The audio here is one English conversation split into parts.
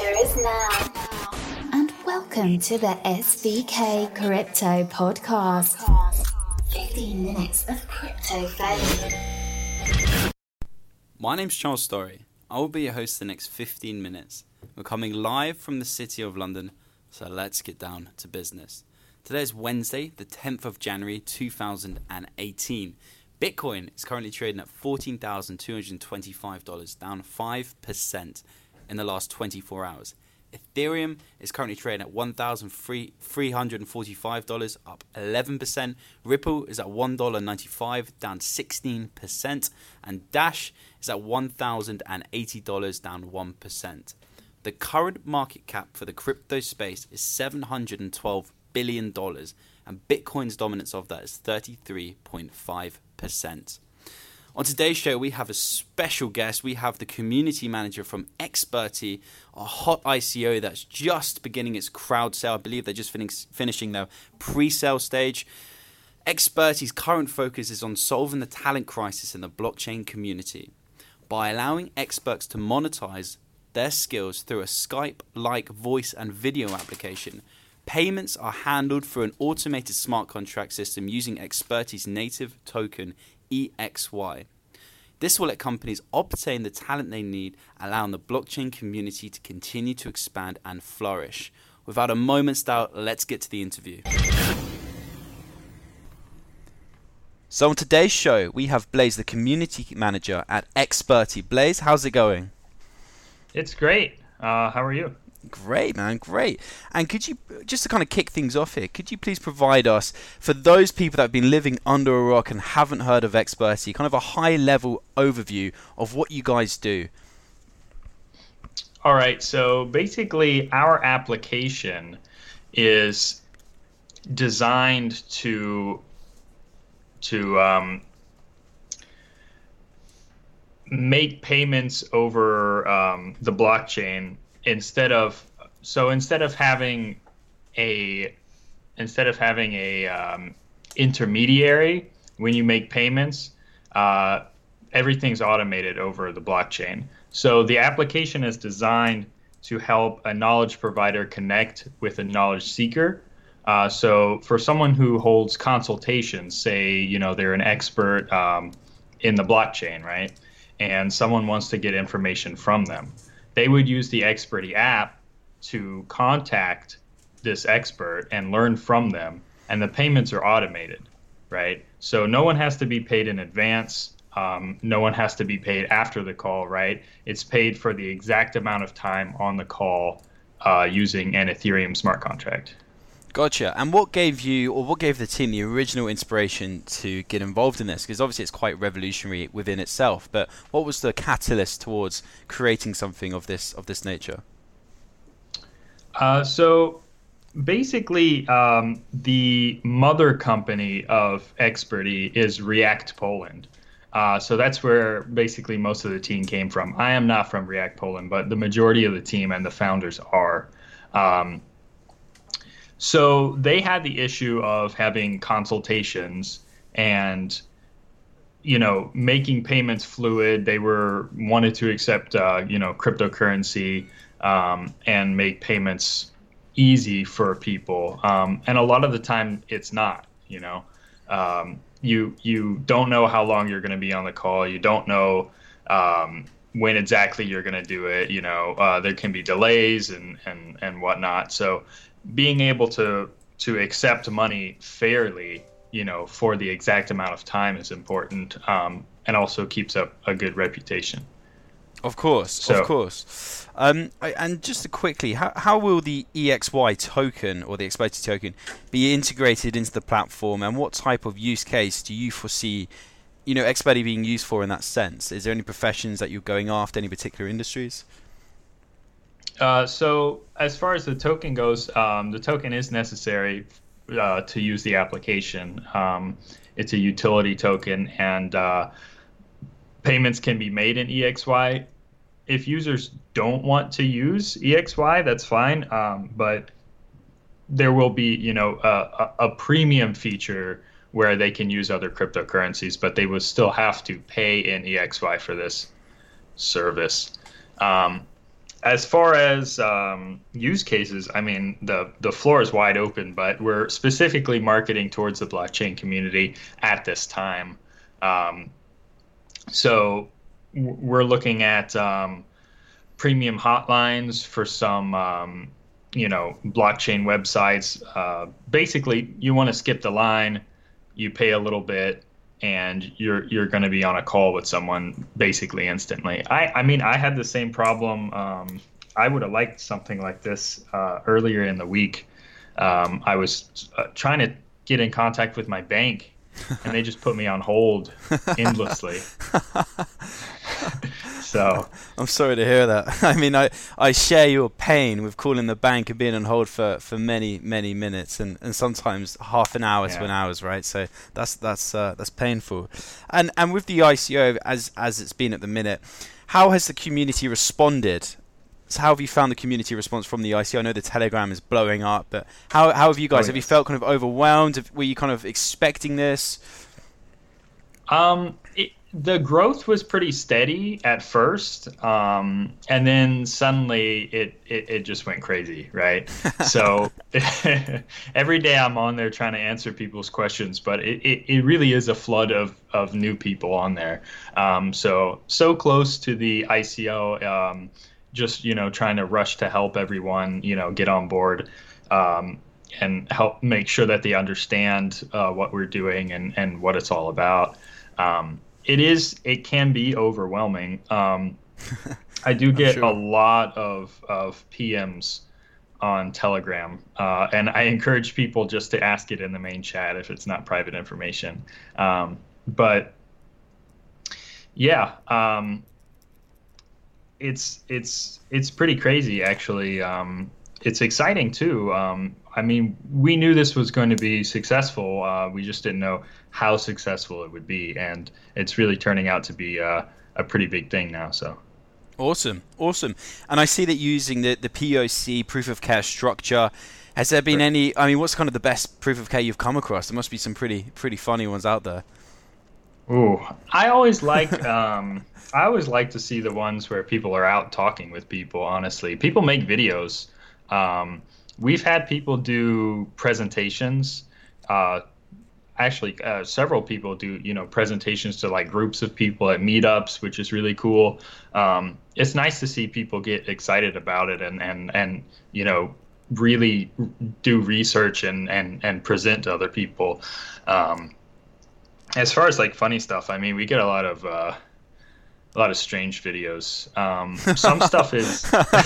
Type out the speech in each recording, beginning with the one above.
future is now. And welcome to the SVK Crypto Podcast. 15 minutes of crypto value. My name's Charles Story. I will be your host the next 15 minutes. We're coming live from the City of London, so let's get down to business. Today is Wednesday, the 10th of January 2018. Bitcoin is currently trading at $14,225, down 5% in the last 24 hours. Ethereum is currently trading at $1,345, up 11%. Ripple is at $1.95, down 16%. And Dash is at $1,080, down 1%. The current market cap for the crypto space is $712 billion, and Bitcoin's dominance of that is 33.5%. On today's show, we have a special guest. We have the community manager from Experty, a hot ICO that's just beginning its crowd sale. I believe they're just finishing their pre-sale stage. Experty's current focus is on solving the talent crisis in the blockchain community by allowing experts to monetize their skills through a Skype-like voice and video application. Payments are handled through an automated smart contract system using Experty's native token, EXY. This will let companies obtain the talent they need, allowing the blockchain community to continue to expand and flourish. Without a moment's doubt, let's get to the interview. So on today's show, we have Blaze, the community manager at Experty. Blaze, how's it going? It's great. How are you? Great, man, great. And could you, just to kind of kick things off here, could you please provide us, for those people that have been living under a rock and haven't heard of Experty, kind of a high-level overview of what you guys do? All right. So basically, our application is designed to make payments over the blockchain. Instead of having a intermediary when you make payments, everything's automated over the blockchain. So the application is designed to help a knowledge provider connect with a knowledge seeker. So for someone who holds consultations, say they're an expert in the blockchain, right? And someone wants to get information from them. They would use the Experty app to contact this expert and learn from them, and the payments are automated, right? So no one has to be paid in advance. No one has to be paid after the call, right? It's paid for the exact amount of time on the call using an Ethereum smart contract. Gotcha. And what gave the team the original inspiration to get involved in this? Because obviously it's quite revolutionary within itself, but what was the catalyst towards creating something of this nature? So basically, the mother company of Experty is React Poland. So that's where basically most of the team came from. I am not from React Poland, but the majority of the team and the founders are. So they had the issue of having consultations and, making payments fluid. They wanted to accept, cryptocurrency and make payments easy for people. And a lot of the time it's not, you don't know how long you're going to be on the call. You don't know when exactly you're going to do it. There can be delays and whatnot. So being able to accept money fairly, for the exact amount of time is important, and also keeps up a good reputation. Of course. And just quickly, how will the EXY token or the Experty token be integrated into the platform, and what type of use case do you foresee, Experty being used for in that sense? Is there any professions that you're going after, any particular industries? So as far as the token goes, the token is necessary to use the application. It's a utility token, and payments can be made in EXY. If users don't want to use EXY, that's fine. But there will be, a premium feature where they can use other cryptocurrencies, but they will still have to pay in EXY for this service. as far as use cases, I mean, the floor is wide open, but we're specifically marketing towards the blockchain community at this time. So we're looking at premium hotlines for some, blockchain websites. Basically, you want to skip the line, you pay a little bit, and you're going to be on a call with someone basically instantly. I mean, I had the same problem. I would have liked something like this earlier in the week. I was trying to get in contact with my bank, and they just put me on hold endlessly. So I'm sorry to hear that. I mean, I share your pain with calling the bank and being on hold for many minutes and sometimes half an hour to an hour, right? So that's painful. And with the ICO as it's been at the minute, how has the community responded? So how have you found the community response from the ICO? I know the Telegram is blowing up, but how have you guys? Have you felt kind of overwhelmed? Were you kind of expecting this? The growth was pretty steady at first, and then suddenly it just went crazy, right? So every day I'm on there trying to answer people's questions, but it really is a flood of new people on there. So close to the ICO, just trying to rush to help everyone get on board, and help make sure that they understand what we're doing and what it's all about. It can be overwhelming. I do get a lot of PMs on Telegram, and I encourage people just to ask it in the main chat if it's not private information. But yeah, it's pretty crazy actually. It's exciting too. I mean, we knew this was going to be successful. We just didn't know how successful it would be, and it's really turning out to be a pretty big thing now. So awesome. And I see that you're using the POC proof of care structure. Has there been any? I mean, what's kind of the best proof of care you've come across? There must be some pretty funny ones out there. Ooh, I always like to see the ones where people are out talking with people. Honestly, people make videos. We've had people do presentations. Actually, several people do, presentations to like groups of people at meetups, which is really cool. It's nice to see people get excited about it and really do research and present to other people. As far as like funny stuff, I mean, we get a lot of strange videos. Some stuff is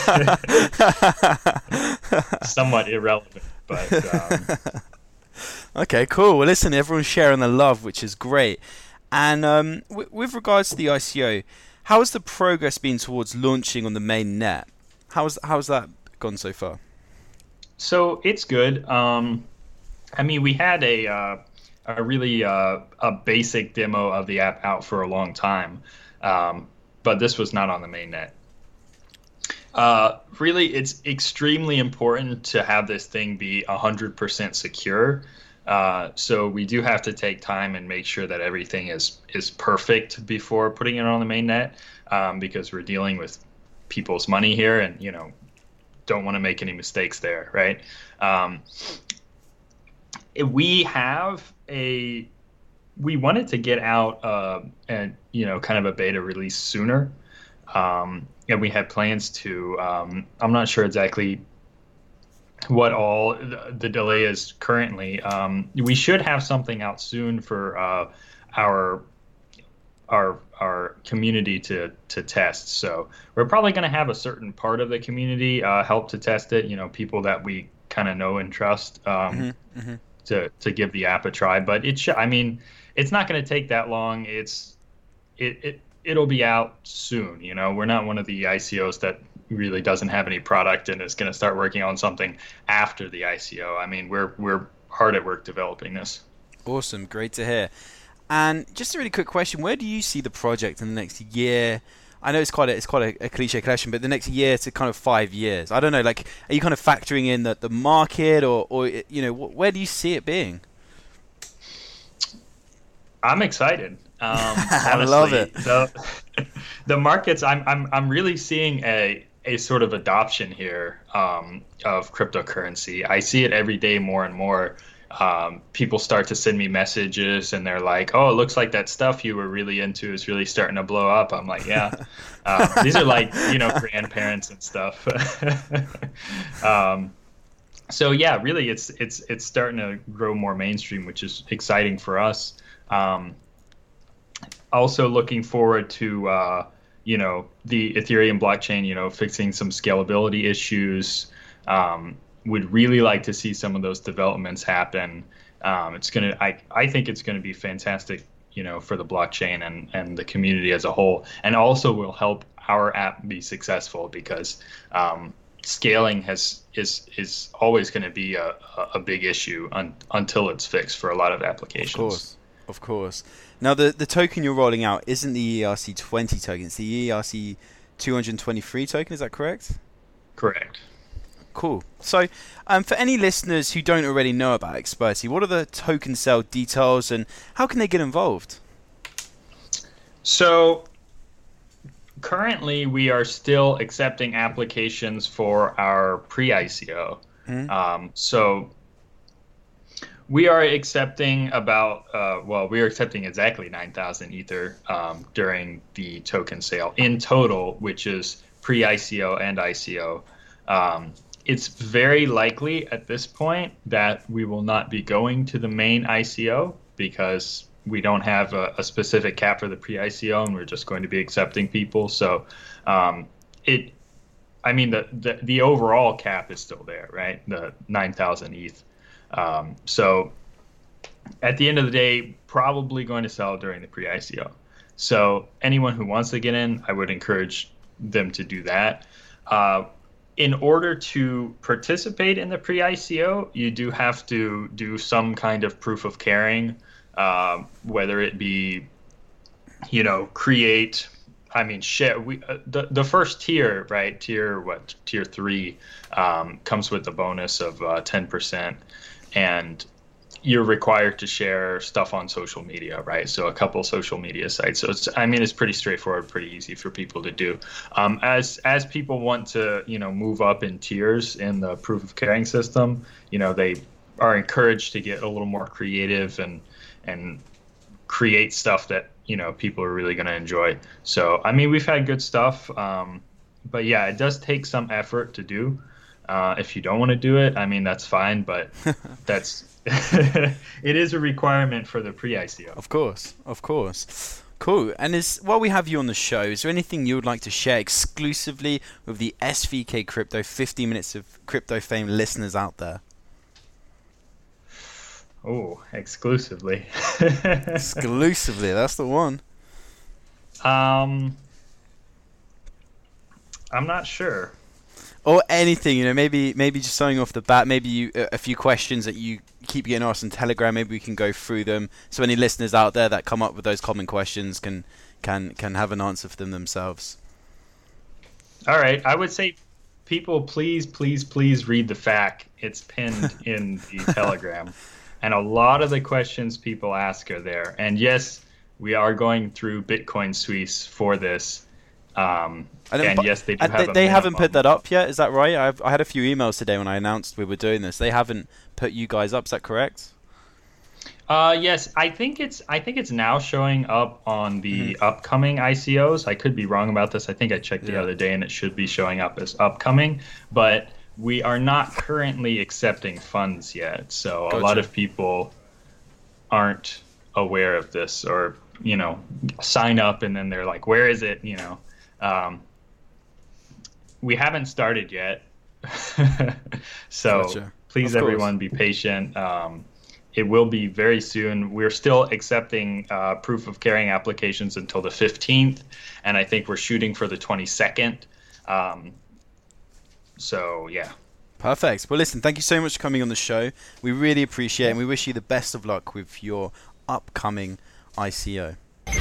somewhat irrelevant, but okay, cool. Well, listen, everyone's sharing the love, which is great. And with regards to the ICO, how has the progress been towards launching on the main net? How's that gone so far? So it's good. I mean, we had a really basic demo of the app out for a long time. But this was not on the mainnet. Really, it's extremely important to have this thing be 100% secure. So we do have to take time and make sure that everything is perfect before putting it on the mainnet, because we're dealing with people's money here, and don't want to make any mistakes there, right? We wanted to get out and kind of a beta release sooner, and we had plans to. I'm not sure exactly what all the delay is currently. We should have something out soon for our community to test. So we're probably going to have a certain part of the community help to test it. People that we kind of know and trust to give the app a try. But I mean, it's not going to take that long. It'll be out soon. We're not one of the ICOs that really doesn't have any product and is going to start working on something after the ICO. I mean, we're hard at work developing this. Awesome, great to hear. And just a really quick question: where do you see the project in the next year? I know it's quite a cliche question, but the next year to kind of 5 years. I don't know. Like, are you kind of factoring in the market, or where do you see it being? I'm excited. Honestly, I love it. The markets. I'm really seeing a a sort of adoption here of cryptocurrency. I see it every day more and more. People start to send me messages and they're like, "Oh, it looks like that stuff you were really into is really starting to blow up." I'm like, "Yeah." These are like, grandparents and stuff. So yeah, really, it's starting to grow more mainstream, which is exciting for us. Also looking forward to the Ethereum blockchain, fixing some scalability issues. Would really like to see some of those developments happen. I think it's gonna be fantastic, for the blockchain and the community as a whole, and also will help our app be successful because scaling is always going to be a big issue until it's fixed for a lot of applications. Of course. Now the token you're rolling out isn't the ERC20 token; it's the ERC223 token. Is that correct? Correct. Cool. So, for any listeners who don't already know about Experty, what are the token sale details and how can they get involved? So, currently we are still accepting applications for our pre-ICO. So, we are accepting we are accepting exactly 9,000 Ether during the token sale in total, which is pre-ICO and ICO. It's very likely at this point that we will not be going to the main ICO because we don't have a specific cap for the pre-ICO, and we're just going to be accepting people. So, the overall cap is still there, right? The 9,000 ETH. So, at the end of the day, probably going to sell during the pre-ICO. So, anyone who wants to get in, I would encourage them to do that. In order to participate in the pre-ICO, you do have to do some kind of proof of carrying, whether it be, create. Share. The first tier, right? Tier 3, comes with a bonus of 10%, and you're required to share stuff on social media, right? So a couple social media sites. So it's pretty straightforward, pretty easy for people to do. As people want to, move up in tiers in the proof of carrying system, they are encouraged to get a little more creative and create stuff that, people are really going to enjoy. So, we've had good stuff. But yeah, it does take some effort to do. If you don't want to do it, that's fine, but that's it is a requirement for the pre-ICO. Of course. Cool. And while we have you on the show, is there anything you would like to share exclusively with the SVK Crypto 15 Minutes of Crypto Fame listeners out there? Oh, exclusively. Exclusively, that's the one. I'm not sure. Or anything, maybe just something off the bat, maybe a few questions that you keep getting asked on Telegram, maybe we can go through them. So any listeners out there that come up with those common questions can have an answer for them themselves. All right. I would say people, please read the FAQ. It's pinned in the Telegram. And a lot of the questions people ask are there. And yes, we are going through Bitcoin Suisse for this. And yes, they do have they haven't put that up yet, is that right? I had a few emails today when I announced we were doing this. They haven't put you guys up, is that correct? Yes, I think it's now showing up on the upcoming ICOs. I could be wrong about this. I think I checked the other day and it should be showing up as upcoming, but we are not currently accepting funds yet. So a lot of people aren't aware of this, or sign up and then they're like, where is it? We haven't started yet. So please, everyone, be patient. It will be very soon. We're still accepting proof of carrying applications until the 15th, and I think we're shooting for the 22nd. So, yeah. Perfect. Well, listen, thank you so much for coming on the show. We really appreciate it, and we wish you the best of luck with your upcoming ICO.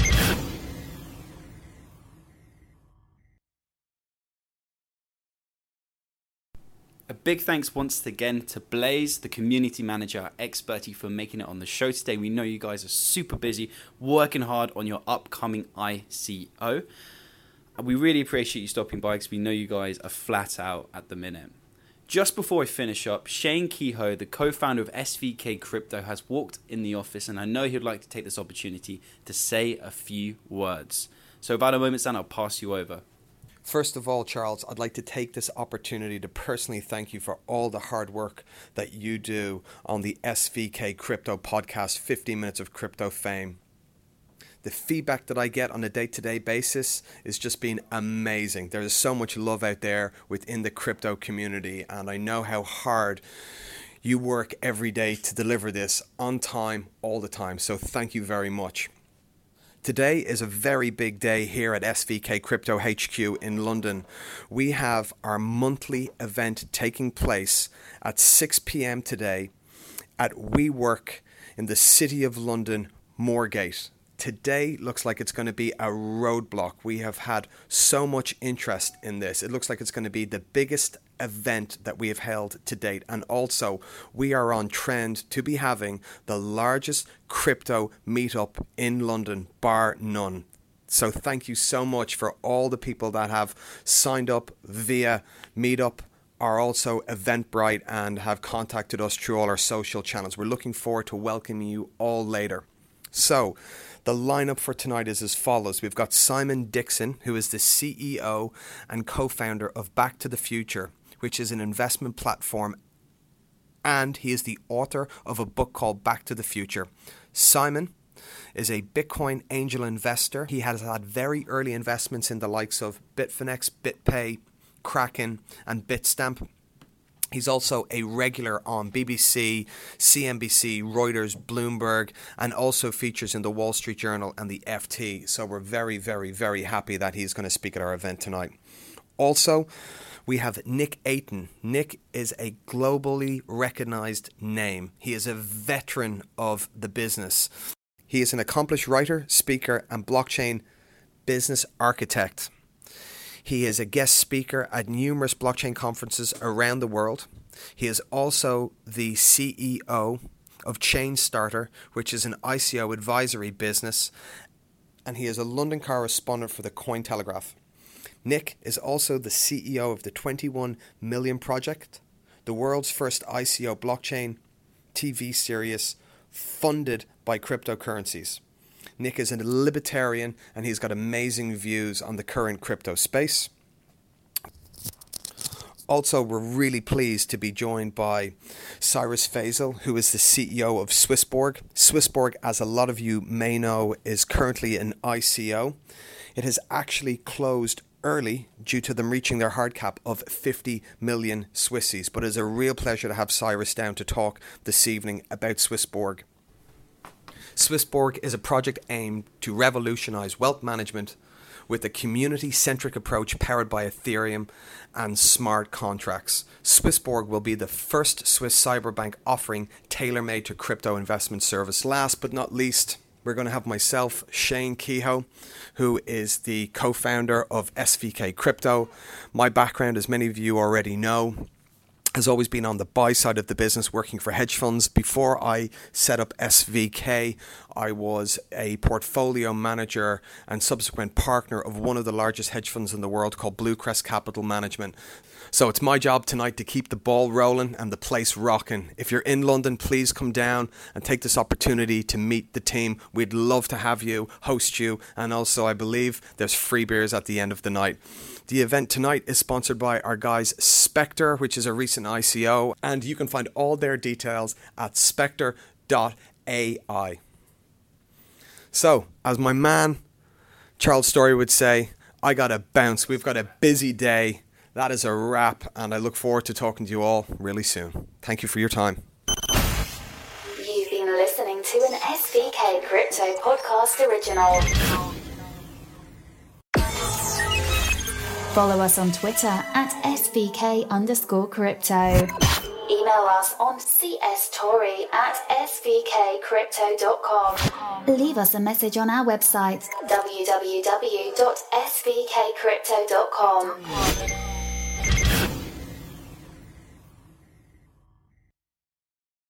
A big thanks once again to Blaze, the community manager at Experty, for making it on the show today. We know you guys are super busy, working hard on your upcoming ICO. We really appreciate you stopping by because we know you guys are flat out at the minute. Just before I finish up, Shane Kehoe, the co-founder of SVK Crypto, has walked in the office, and I know he'd like to take this opportunity to say a few words. So without a moment's time, I'll pass you over. First of all, Charles, I'd like to take this opportunity to personally thank you for all the hard work that you do on the SVK Crypto podcast, 15 Minutes of Crypto Fame. The feedback that I get on a day-to-day basis is just been amazing. There is so much love out there within the crypto community, and I know how hard you work every day to deliver this on time, all the time. So thank you very much. Today is a very big day here at SVK Crypto HQ in London. We have our monthly event taking place at 6 p.m. today at WeWork in the City of London, Moorgate. Today looks like it's going to be a roadblock. We have had so much interest in this. It looks like it's going to be the biggest event that we have held to date. And also, we are on trend to be having the largest crypto meetup in London, bar none. So thank you so much for all the people that have signed up via Meetup, are also Eventbrite, and have contacted us through all our social channels. We're looking forward to welcoming you all later. So, the lineup for tonight is as follows. We've got Simon Dixon, who is the CEO and co-founder of Back to the Future, which is an investment platform, and he is the author of a book called Back to the Future. Simon is a Bitcoin angel investor. He has had very early investments in the likes of Bitfinex, BitPay, Kraken, and Bitstamp. He's also a regular on BBC, CNBC, Reuters, Bloomberg, and also features in the Wall Street Journal and the FT. So we're very, very, very happy that he's going to speak at our event tonight. Also, we have Nick Ayton. Nick is a globally recognized name. He is a veteran of the business. He is an accomplished writer, speaker, and blockchain business architect. He is a guest speaker at numerous blockchain conferences around the world. He is also the CEO of ChainStarter, which is an ICO advisory business, and he is a London correspondent for the Cointelegraph. Nick is also the CEO of the 21 Million Project, the world's first ICO blockchain TV series funded by cryptocurrencies. Nick is a libertarian, and he's got amazing views on the current crypto space. Also, we're really pleased to be joined by Cyrus Faisal, who is the CEO of Swissborg. Swissborg, as a lot of you may know, is currently an ICO. It has actually closed early due to them reaching their hard cap of 50 million Swissies. But it's a real pleasure to have Cyrus down to talk this evening about Swissborg. Swissborg is a project aimed to revolutionize wealth management with a community-centric approach powered by Ethereum and smart contracts. Swissborg will be the first Swiss cyberbank offering tailor-made to crypto investment service. Last but not least, we're going to have myself, Shane Kehoe, who is the co-founder of SVK Crypto. My background, as many of you already know, has always been on the buy side of the business, working for hedge funds. Before I set up SVK, I was a portfolio manager and subsequent partner of one of the largest hedge funds in the world called Bluecrest Capital Management. So it's my job tonight to keep the ball rolling and the place rocking. If you're in London, please come down and take this opportunity to meet the team. We'd love to have you, host you, and also I believe there's free beers at the end of the night. The event tonight is sponsored by our guys Spectre, which is a recent ICO, and you can find all their details at spectre.ai. So, as my man Charles Story would say, I gotta bounce. We've got a busy day. That is a wrap, and I look forward to talking to you all really soon. Thank you for your time. You've been listening to an SVK Crypto Podcast original. Follow us on Twitter at SVK_crypto. Email us on cstorry@svkcrypto.com. Leave us a message on our website, www.svkcrypto.com.